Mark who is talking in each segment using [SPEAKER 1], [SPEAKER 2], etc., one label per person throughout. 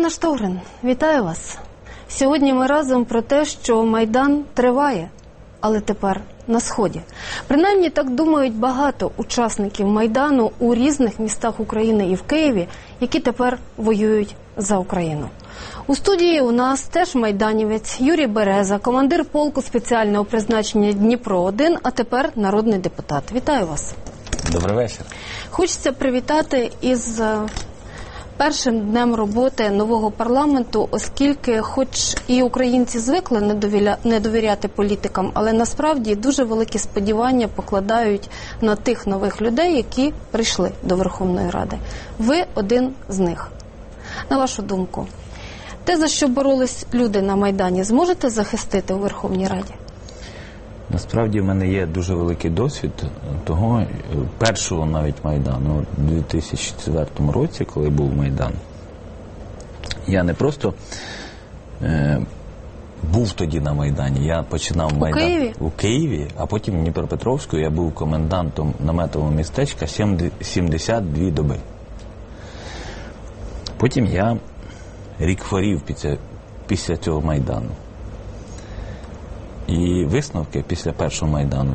[SPEAKER 1] Олена Штогрин, вітаю вас. Сьогодні ми разом про те, що Майдан триває, але тепер на Сході. Принаймні так думають багато учасників Майдану у різних містах України і в Києві, які тепер воюють за Україну. У студії у нас теж майданівець Юрій Береза, командир полку спеціального призначення Дніпро-1, а тепер народний депутат. Вітаю вас.
[SPEAKER 2] Добрий вечір.
[SPEAKER 1] Хочеться привітати із першим днем роботи нового парламенту, оскільки хоч і українці звикли не довіряти політикам, але насправді дуже великі сподівання покладають на тих нових людей, які прийшли до Верховної Ради. Ви один з них. На вашу думку, те, за що боролись люди на Майдані, зможете захистити у Верховній Раді?
[SPEAKER 2] Насправді в мене є дуже великий досвід того, першого навіть Майдану, у 2004 році, коли був Майдан. Я не просто був тоді на Майдані, я починав Майдан у Києві, а потім в Дніпропетровську я був комендантом наметового містечка 72 доби. Потім я рік хворів після цього Майдану. І висновки після першого Майдану,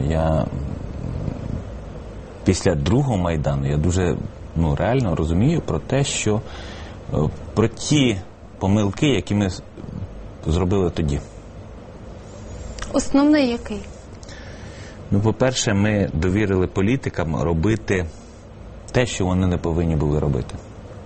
[SPEAKER 2] після другого Майдану, я дуже реально розумію про те, що про ті помилки, які ми зробили тоді.
[SPEAKER 1] Основний який?
[SPEAKER 2] По-перше, ми довірили політикам робити те, що вони не повинні були робити.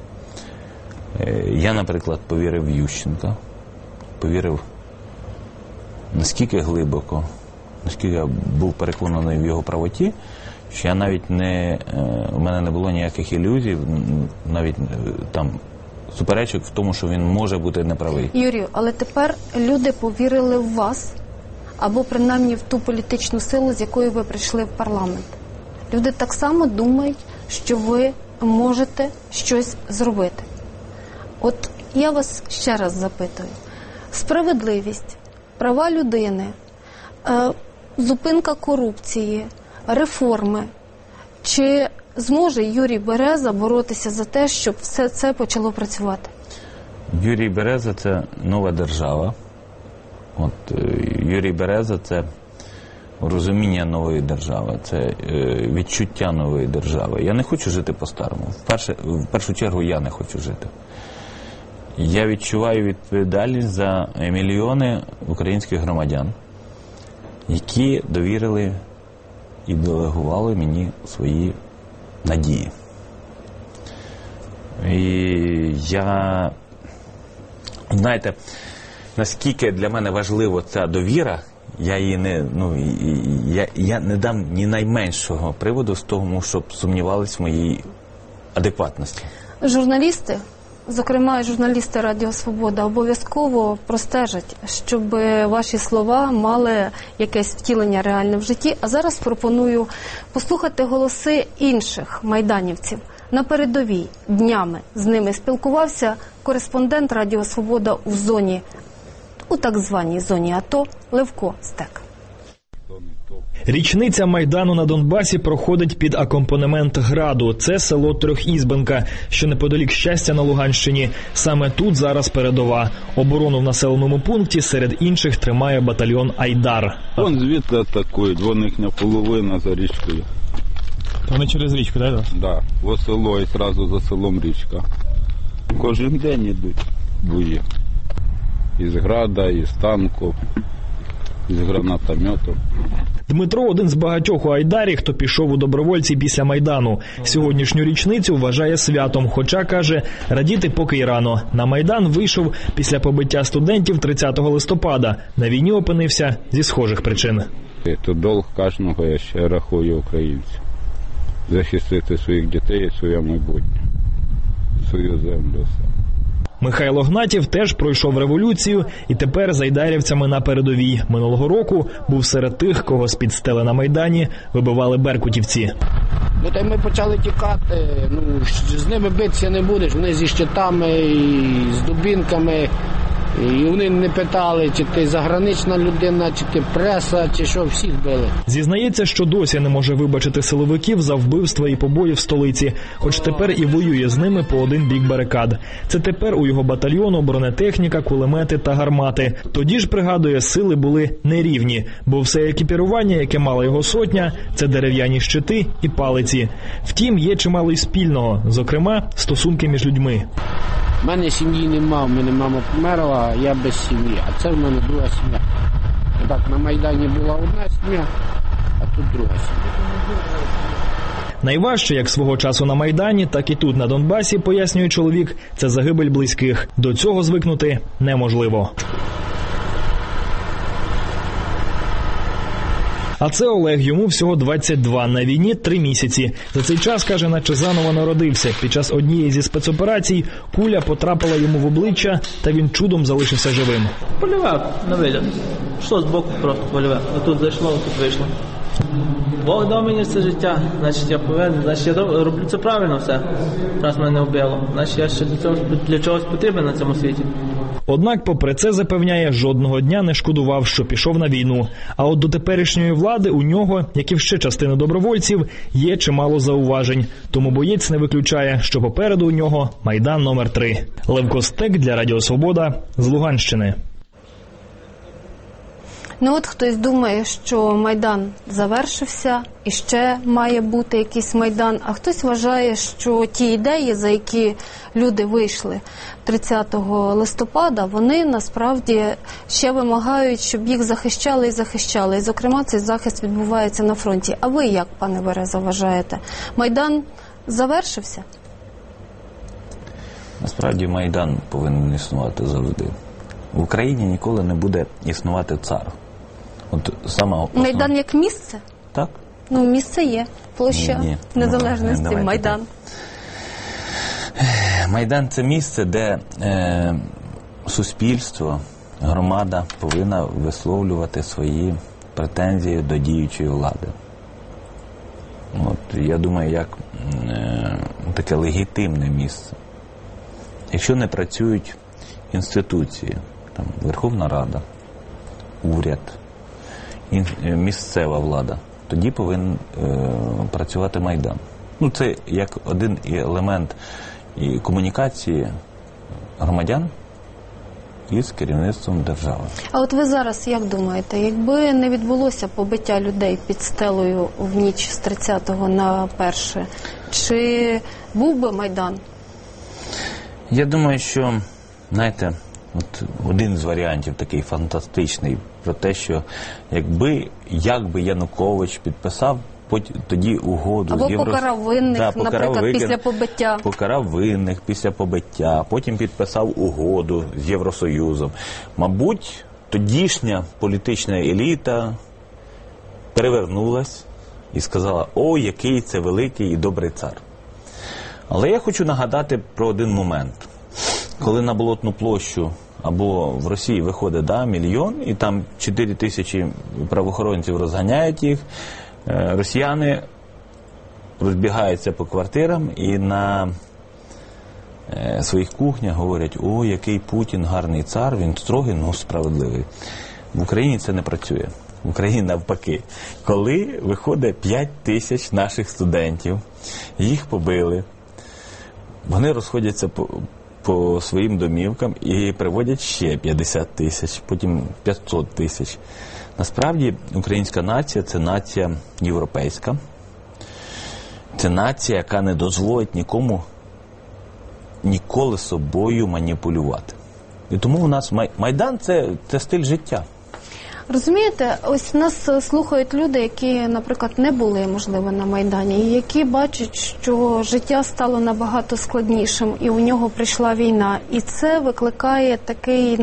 [SPEAKER 2] Я, наприклад, повірив в Ющенка, повірив наскільки глибоко, наскільки я був переконаний в його правоті, що я навіть у мене не було ніяких ілюзій, навіть там суперечок в тому, що він може бути неправий.
[SPEAKER 1] Юрію, але тепер люди повірили в вас, або принаймні в ту політичну силу, з якою ви прийшли в парламент. Люди так само думають, що ви можете щось зробити. От я вас ще раз запитую. Справедливість, права людини, зупинка корупції, реформи. Чи зможе Юрій Береза боротися за те, щоб все це почало працювати?
[SPEAKER 2] Юрій Береза – це нова держава. Юрій Береза – це розуміння нової держави, це відчуття нової держави. Я не хочу жити по-старому. В першу чергу я не хочу жити. Я відчуваю відповідальність за мільйони українських громадян, які довірили і делегували мені свої надії. І знаєте, наскільки для мене важлива ця довіра, я не дам ні найменшого приводу з того, щоб сумнівались в моїй адекватності.
[SPEAKER 1] Журналісти, зокрема журналісти Радіо Свобода, обов'язково простежать, щоб ваші слова мали якесь втілення реальне в житті. А зараз пропоную послухати голоси інших майданівців. На передовій днями з ними спілкувався кореспондент Радіо Свобода у так званій зоні АТО Левко Стек.
[SPEAKER 3] Річниця Майдану на Донбасі проходить під акомпанемент граду. Це село Трьохізбенка, що неподалік Щастя на Луганщині. Саме тут зараз передова. Оборону в населеному пункті серед інших тримає батальйон «Айдар».
[SPEAKER 4] Вон звідти атакують, вон їхня половина за річкою.
[SPEAKER 3] Вони через річку, так?
[SPEAKER 4] Так, в село і одразу за селом річка. Кожен день йдуть бої. Із града, із танку, із гранатомету.
[SPEAKER 3] Дмитро – один з багатьох у Айдарі, хто пішов у добровольці після Майдану. Сьогоднішню річницю вважає святом, хоча, каже, радіти поки й рано. На Майдан вийшов після побиття студентів 30 листопада. На війні опинився зі схожих причин.
[SPEAKER 4] Це долг кожного, я ще рахую, українців. Захистити своїх дітей і своє майбутнє, свою землю.
[SPEAKER 3] Михайло Гнатів теж пройшов революцію і тепер з айдарівцями на передовій. Минулого року був серед тих, кого з-під стели на Майдані вибивали беркутівці.
[SPEAKER 5] Та ми почали тікати, з ними битися не будеш, вони зі щитами, і з дубінками, І вони не питали, чи ти загранична людина, чи ти преса, чи що, всіх били.
[SPEAKER 3] Зізнається, що досі не може вибачити силовиків за вбивства і побої в столиці, хоч тепер і воює з ними по один бік барикад. Це тепер у його батальйону бронетехніка, кулемети та гармати. Тоді ж, пригадує, сили були нерівні, бо все екіпірування, яке мала його сотня, це дерев'яні щити і палиці. Втім, є чимало й спільного, зокрема, стосунки між людьми.
[SPEAKER 5] У мене сім'ї нема, в мене мама померла, я без сім'ї, а це в мене друга сім'я. Так, на Майдані була одна сім'я, а тут друга сім'я.
[SPEAKER 3] Найважче, як свого часу на Майдані, так і тут, на Донбасі, пояснює чоловік, це загибель близьких. До цього звикнути неможливо. А це Олег, йому всього 22, на війні 3 місяці. За цей час, каже, наче заново народився. Під час однієї зі спецоперацій куля потрапила йому в обличчя, та він чудом залишився живим.
[SPEAKER 6] Польове на виліт. Що з боку просто польове. Отут зайшло, отут вийшло. Бог дав мені це життя, значить я повинен, значить я роблю це правильно все, раз мене вбило. Значить я ще для чогось потрібен на цьому світі.
[SPEAKER 3] Однак, попри це, запевняє, жодного дня не шкодував, що пішов на війну. А от до теперішньої влади у нього, як і в ще частини добровольців, є чимало зауважень. Тому боєць не виключає, що попереду у нього Майдан номер 3. Лев Костек для Радіо Свобода з Луганщини.
[SPEAKER 1] Ну от хтось думає, що Майдан завершився і ще має бути якийсь Майдан, а хтось вважає, що ті ідеї, за які люди вийшли 30 листопада, вони насправді ще вимагають, щоб їх захищали і захищали. І, зокрема, цей захист відбувається на фронті. А ви як, пане Береза, вважаєте? Майдан завершився?
[SPEAKER 2] Насправді Майдан повинен існувати завжди. В Україні ніколи не буде існувати цар. От сама
[SPEAKER 1] Майдан як місце?
[SPEAKER 2] Так.
[SPEAKER 1] Ну, місце є. Площа Незалежності, Майдан.
[SPEAKER 2] Майдан – це місце, де суспільство, громада повинна висловлювати свої претензії до діючої влади. От, я думаю, як таке легітимне місце. Якщо не працюють інституції, там, Верховна Рада, уряд, місцева влада, тоді повинен працювати Майдан. Ну, це як один елемент і комунікації громадян із керівництвом держави.
[SPEAKER 1] А от ви зараз як думаєте, якби не відбулося побиття людей під стелею в ніч з 30 на 1, чи був би Майдан?
[SPEAKER 2] Я думаю, що, знаєте, от один з варіантів такий фантастичний про те, що якби Янукович підписав тоді угоду
[SPEAKER 1] або
[SPEAKER 2] з
[SPEAKER 1] покарав винних, наприклад, після побиття.
[SPEAKER 2] Покарав винних після побиття, потім підписав угоду з Євросоюзом. Мабуть, тодішня політична еліта перевернулась і сказала: «О, який це великий і добрий цар». Але я хочу нагадати про один момент. Коли на Болотну площу або в Росії виходить 1 мільйон, і там 4 тисячі правоохоронців розганяють їх, росіяни розбігаються по квартирам і на своїх кухнях говорять: «О, який Путін гарний цар, він строгий, но справедливий». В Україні це не працює. В Україні навпаки. Коли виходить 5 тисяч наших студентів, їх побили, вони розходяться по своїм домівкам і приводять ще 50 тисяч, потім 500 тисяч. Насправді, українська нація – це нація європейська. Це нація, яка не дозволить нікому ніколи собою маніпулювати. І тому у нас Майдан – це стиль життя.
[SPEAKER 1] Розумієте, ось нас слухають люди, які, наприклад, не були, можливо, на Майдані, і які бачать, що життя стало набагато складнішим, і у нього прийшла війна. І це викликає такий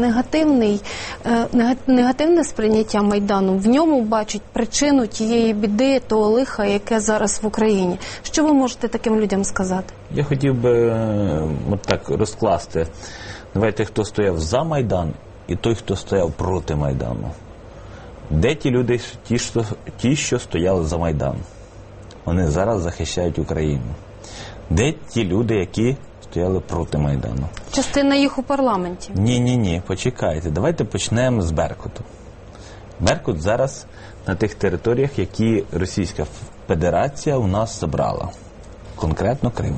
[SPEAKER 1] негативне сприйняття Майдану. В ньому бачать причину тієї біди, того лиха, яке зараз в Україні. Що ви можете таким людям сказати?
[SPEAKER 2] Я хотів би от так розкласти. Давайте, хто стояв за Майдан і той, хто стояв проти Майдану. Де ті люди, ті, що стояли за Майдан? Вони зараз захищають Україну. Де ті люди, які стояли проти Майдану.
[SPEAKER 1] Частина їх у парламенті.
[SPEAKER 2] Ні, почекайте. Давайте почнемо з Беркуту. Беркут зараз на тих територіях, які Російська Федерація у нас забрала. Конкретно Крим.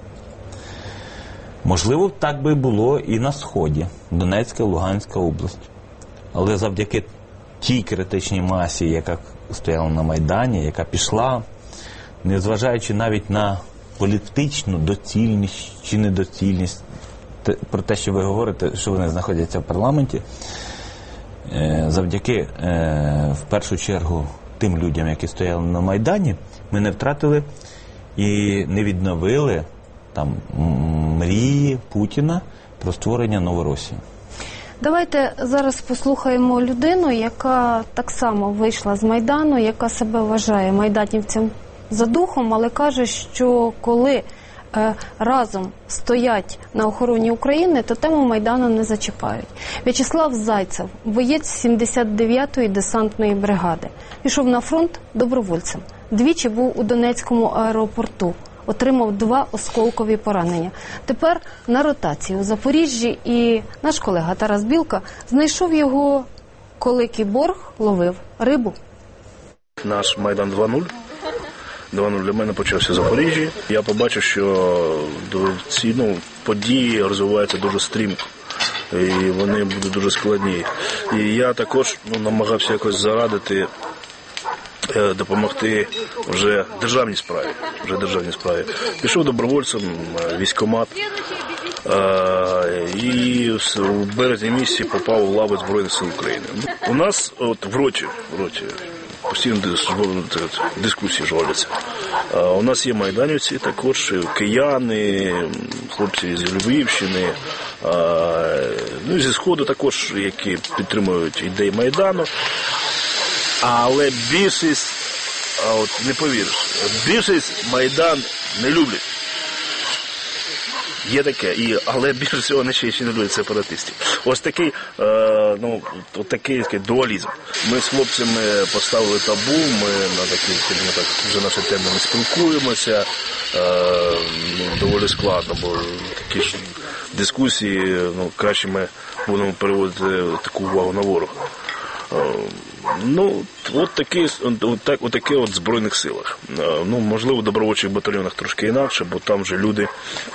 [SPEAKER 2] Можливо, так би було і на Сході. Донецька, Луганська область. Але завдяки тій критичній масі, яка стояла на Майдані, яка пішла, незважаючи навіть на політичну доцільність чи недоцільність, про те, що ви говорите, що вони знаходяться в парламенті, завдяки, в першу чергу, тим людям, які стояли на Майдані, ми не втратили і не відновили там мрії Путіна про створення Новоросії.
[SPEAKER 1] Давайте зараз послухаємо людину, яка так само вийшла з Майдану, яка себе вважає майданівцем за духом, але каже, що коли разом стоять на охороні України, то тему Майдану не зачіпають. В'ячеслав Зайцев, боєць 79-ї десантної бригади, пішов на фронт добровольцем. Двічі був у Донецькому аеропорту. Отримав 2 осколкові поранення. Тепер на ротації у Запоріжжі, і наш колега Тарас Білка знайшов його, коли кіборг ловив рибу.
[SPEAKER 7] Наш Майдан 2.0. 2.0 для мене почався в Запоріжжі. Я побачив, що ці події розвиваються дуже стрімко. І вони будуть дуже складні. І я також намагався якось зарадити, допомогти вже державній справі. Пішов добровольцем, військкомат, і в березні місяці попав у лави Збройних сил України. У нас в роті постійно дискусії жвавляться. У нас є майданівці, також кияни, хлопці з Львівщини, зі Сходу також, які підтримують ідеї Майдану. Але більшість, не повіриш, більшість Майдан не люблять. Є таке, але більше всього вони ще не люблять сепаратистів. Ось такий, такий дуалізм. Ми з хлопцями поставили табу, ми на такі, вже наші теми не спілкуємося, доволі складно, бо такі ж дискусії, краще ми будемо переводити таку увагу на ворога. Отаке в Збройних силах. Можливо, в добровольчих батальйонах трошки інакше, бо там вже люди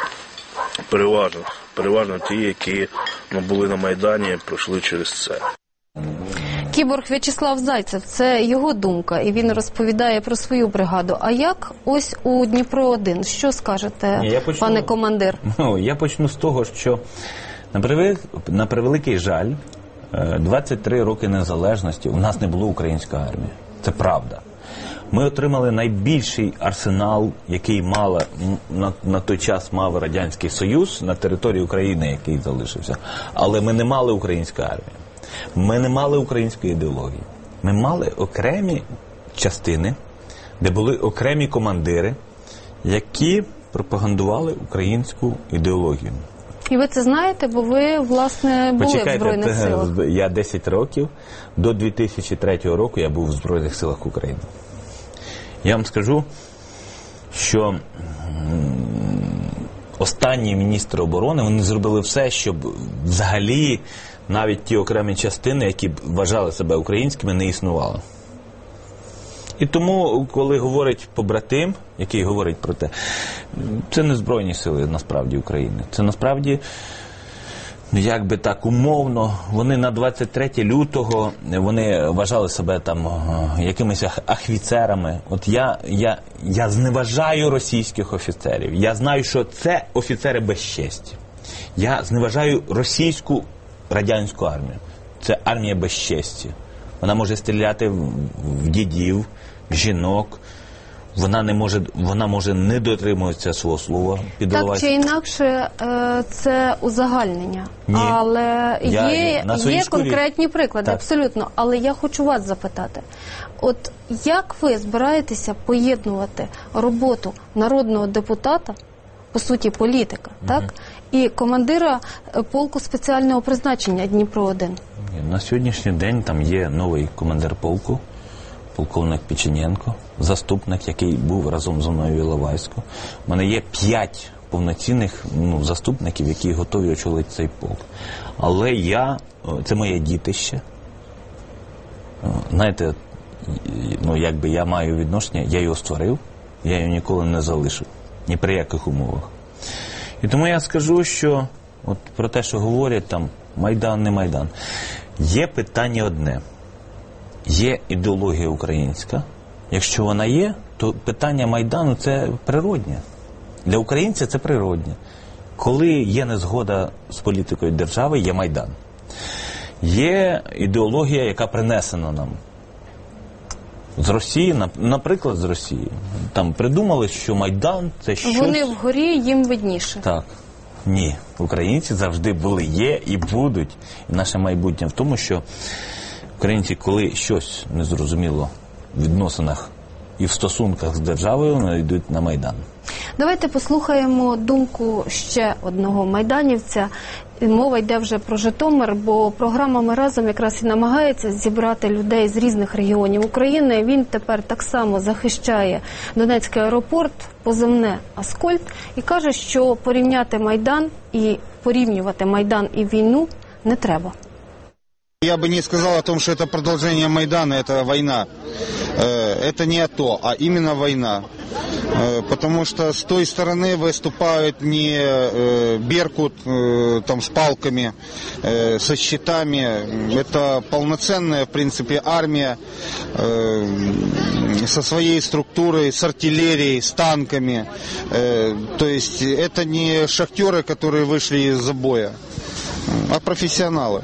[SPEAKER 7] переважно ті, які були на Майдані, пройшли через це.
[SPEAKER 1] Кіборг В'ячеслав Зайцев, це його думка, і він розповідає про свою бригаду. А як ось у Дніпро-1? Що скажете, пане командир?
[SPEAKER 2] Я почну з того, що на превеликий жаль, 23 роки незалежності у нас не було української армії. Це правда. Ми отримали найбільший арсенал, який на той час мав Радянський Союз на території України, який залишився. Але ми не мали української армії. Ми не мали української ідеології. Ми мали окремі частини, де були окремі командири, які пропагандували українську ідеологію.
[SPEAKER 1] І ви це знаєте, бо ви, власне, були в Збройних силах.
[SPEAKER 2] Я 10 років, до 2003 року я був в Збройних силах України. Я вам скажу, що останні міністри оборони, вони зробили все, щоб взагалі навіть ті окремі частини, які вважали себе українськими, не існували. І тому, коли говорить побратим, який говорить про те, це не Збройні сили, насправді, України. Це, насправді, як би так умовно, вони на 23 лютого, вони вважали себе там якимись офіцерами. От я зневажаю російських офіцерів. Я знаю, що це офіцери без честі. Я зневажаю російську радянську армію. Це армія без честі. Вона може стріляти в дідів, в жінок. Вона може не дотримуватися свого слова.
[SPEAKER 1] Так чи інакше, це узагальнення.
[SPEAKER 2] Ні.
[SPEAKER 1] Але є конкретні приклади,
[SPEAKER 2] так.
[SPEAKER 1] Абсолютно. Але я хочу вас запитати. От як ви збираєтеся поєднувати роботу народного депутата, по суті політика, так, і командира полку спеціального призначення Дніпро-1?
[SPEAKER 2] На сьогоднішній день там є новий командир полку, полковник Печенєнко, заступник, який був разом зі мною в Іловайську. У мене є 5 повноцінних заступників, які готові очолити цей полк. Але це моє дітище. Знаєте, якби я маю відношення, я його створив, я його ніколи не залишу. Ні при яких умовах. І тому я скажу, що от про те, що говорять там Майдан, не Майдан. Є питання одне. Є ідеологія українська. Якщо вона є, то питання Майдану – це природне. Для українця це природне. Коли є незгода з політикою держави, є Майдан. Є ідеологія, яка принесена нам з Росії, наприклад, з Росії. Там придумали, що Майдан – це щось...
[SPEAKER 1] Вони вгорі, їм видніше.
[SPEAKER 2] Так. Ні. Українці завжди були, є і будуть. І наше майбутнє в тому, що українці, коли щось незрозуміло в відносинах і в стосунках з державою, вони йдуть на Майдан.
[SPEAKER 1] Давайте послухаємо думку ще одного майданівця. Мова йде вже про Житомир, бо програма «Ми разом» якраз і намагається зібрати людей з різних регіонів України. Він тепер так само захищає Донецький аеропорт, позивне «Аскольд», і каже, що порівнювати Майдан і війну не треба.
[SPEAKER 8] Я бы не сказал о том, что это продолжение Майдана, это война. Это не то, а именно война. Потому что с той стороны выступают не Беркут там, с палками, со щитами. Это полноценная, в принципе, армия со своей структурой, с артиллерией, с танками. То есть это не шахтеры, которые вышли из-за боя, а профессионалы.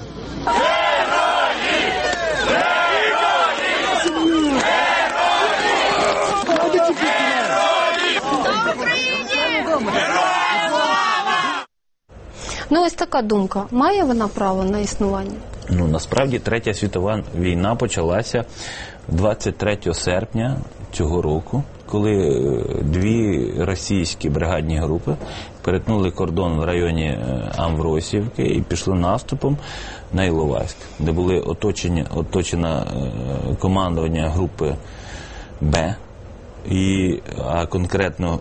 [SPEAKER 1] Ось така думка. Має вона право на існування?
[SPEAKER 2] Насправді, Третя світова війна почалася 23 серпня цього року, коли дві російські бригадні групи перетнули кордон в районі Амвросіївки і пішли наступом на Іловайськ, де були оточено командування групи Б, а конкретно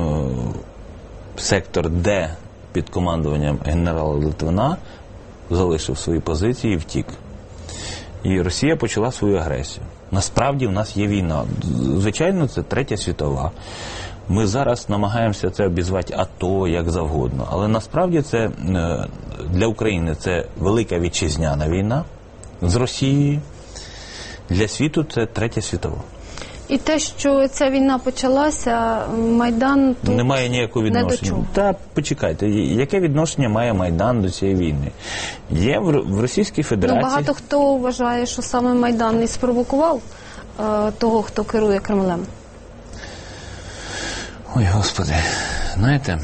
[SPEAKER 2] сектор Д під командуванням генерала Литвина залишив свої позиції і втік. І Росія почала свою агресію. Насправді в нас є війна. Звичайно, це Третя світова. Ми зараз намагаємося це обізвати АТО, як завгодно. Але насправді це для України це велика вітчизняна війна з Росією. Для світу це Третя світова.
[SPEAKER 1] І те, що ця війна почалася, Майдан тут
[SPEAKER 2] немає ніякого відношення. Та почекайте, яке відношення має Майдан до цієї війни? Є в Російській Федерації...
[SPEAKER 1] Багато хто вважає, що саме Майдан і спровокував того, хто керує Кремлем.
[SPEAKER 2] Ой, Господи, знаєте,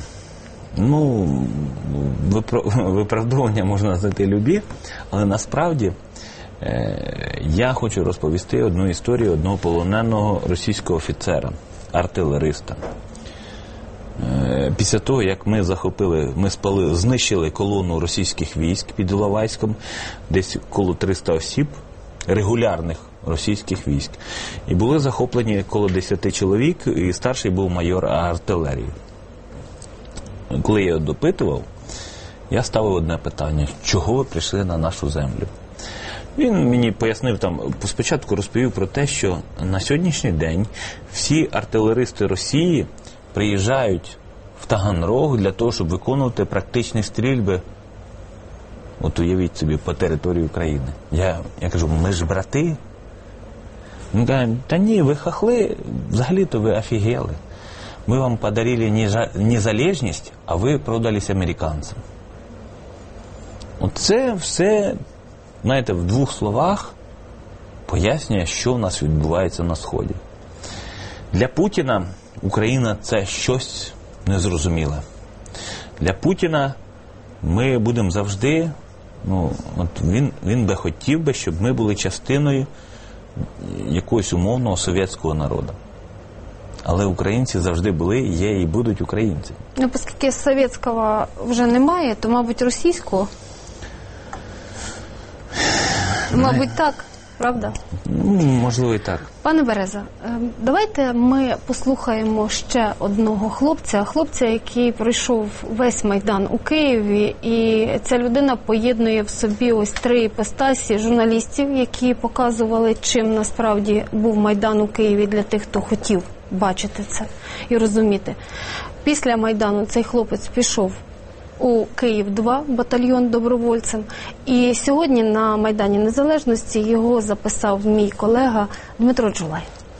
[SPEAKER 2] виправдовування можна знайти любі, але насправді я хочу розповісти одну історію одного полоненого російського офіцера, артилериста. Після того, як ми знищили колону російських військ під Іловайськом, десь коло 300 осіб, регулярних російських військ. І були захоплені коло 10 чоловік, і старший був майор артилерії. Коли я його допитував, я ставив одне питання: чого ви прийшли на нашу землю? Він мені пояснив, спочатку розповів про те, що на сьогоднішній день всі артилеристи Росії приїжджають в Таганрог для того, щоб виконувати практичні стрільби, от уявіть собі, по території України. Я кажу, ми ж брати? Він каже, та ні, ви хахли, взагалі-то ви офігели. Ми вам подарили незалежність, а ви продались американцям. Оце все, знаєте, в двох словах пояснює, що в нас відбувається на Сході. Для Путіна Україна – це щось незрозуміле. Для Путіна ми будемо завжди, він би хотів, щоб ми були частиною якогось умовного совєтського народу. Але українці завжди були, є і будуть українці.
[SPEAKER 1] Оскільки совєтського вже немає, то, мабуть, російського? Мабуть, так. правда?
[SPEAKER 2] Можливо, і так.
[SPEAKER 1] Пане Береза, давайте ми послухаємо ще одного хлопця, який пройшов весь Майдан у Києві, і ця людина поєднує в собі ось 3 іпостасі журналістів, які показували, чим насправді був Майдан у Києві для тих, хто хотів бачити це і розуміти. Після Майдану цей хлопець пішов у Київ-2 батальйон добровольцем. І сьогодні на Майдані Незалежності його записав мій колега Дмитро Джулай.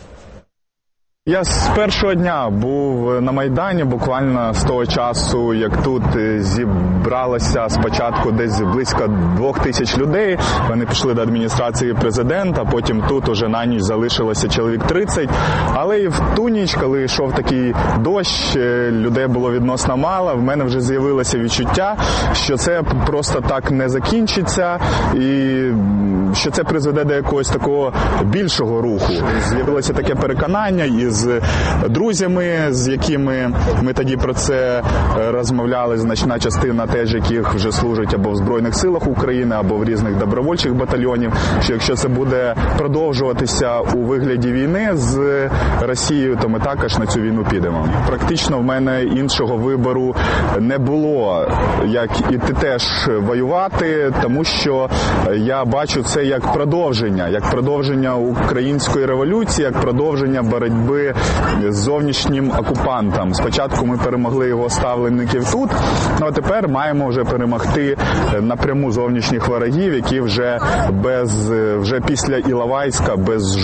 [SPEAKER 9] Я з першого дня був на Майдані, буквально з того часу, як тут зібралося спочатку десь близько 2000 людей. Вони пішли до адміністрації президента, потім тут уже на ніч залишилося чоловік 30. Але і в ту ніч, коли йшов такий дощ, людей було відносно мало, в мене вже з'явилося відчуття, що це просто так не закінчиться і що це призведе до якогось такого більшого руху. З'явилося таке переконання із друзями, з якими ми тоді про це розмовляли, значна частина теж, яких вже служать або в Збройних силах України, або в різних добровольчих батальйонів, що якщо це буде продовжуватися у вигляді війни з Росією, то ми також на цю війну підемо. Практично в мене іншого вибору не було, як іти теж воювати, тому що я бачу це як продовження української революції, як продовження боротьби з зовнішнім окупантом. Спочатку ми перемогли його ставленників тут, а тепер маємо вже перемогти напряму зовнішніх ворогів, які вже після Іловайська без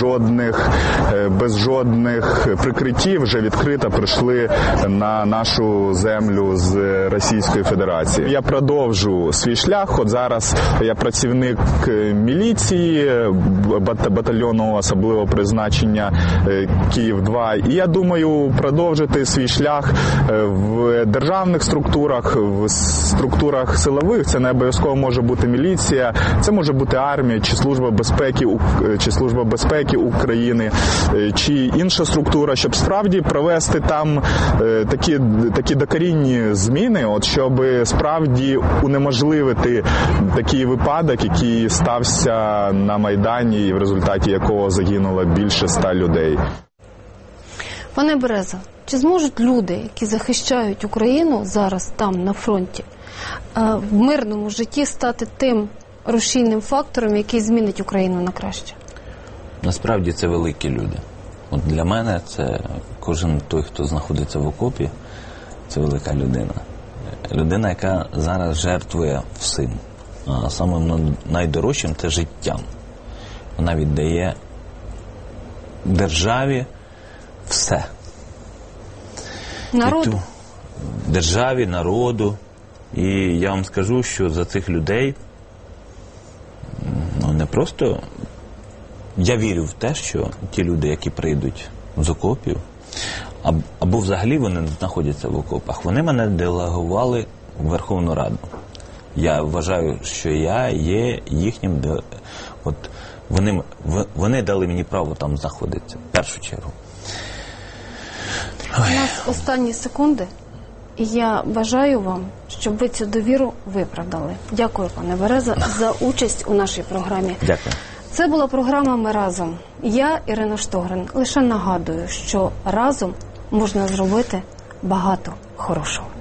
[SPEAKER 9] жодних прикриттів вже відкрито прийшли на нашу землю з Російської Федерації. Я продовжу свій шлях. От зараз я працівник міліції, батальйону особливого призначення Київ-2. І я думаю продовжити свій шлях в державних структурах, в структурах силових. Це не обов'язково може бути міліція, це може бути армія, чи Служба безпеки України, чи інша структура, щоб справді провести там такі докорінні зміни, от щоб справді унеможливити такий випадок, який стався на Майдані, і в результаті якого загинуло більше 100 людей.
[SPEAKER 1] Пане Береза, чи зможуть люди, які захищають Україну зараз там, на фронті, в мирному житті стати тим рушійним фактором, який змінить Україну на краще?
[SPEAKER 2] Насправді це великі люди. От для мене це кожен той, хто знаходиться в окопі, це велика людина. Людина, яка зараз жертвує всім. А самим найдорожчим – це життям. Вона віддає державі все.
[SPEAKER 1] Народу?
[SPEAKER 2] Державі, народу. І я вам скажу, що за цих людей не просто... Я вірю в те, що ті люди, які прийдуть з окопів, або взагалі вони не знаходяться в окопах, вони мене делегували в Верховну Раду. Я вважаю, що я є їхнім... От вони дали мені право там знаходитися, в першу чергу.
[SPEAKER 1] У нас останні секунди, і я бажаю вам, щоб ви цю довіру виправдали. Дякую, пане Береза, за участь у нашій програмі.
[SPEAKER 2] Дякую.
[SPEAKER 1] Це була програма «Ми разом». Я, Ірина Штогрин, лише нагадую, що разом можна зробити багато хорошого.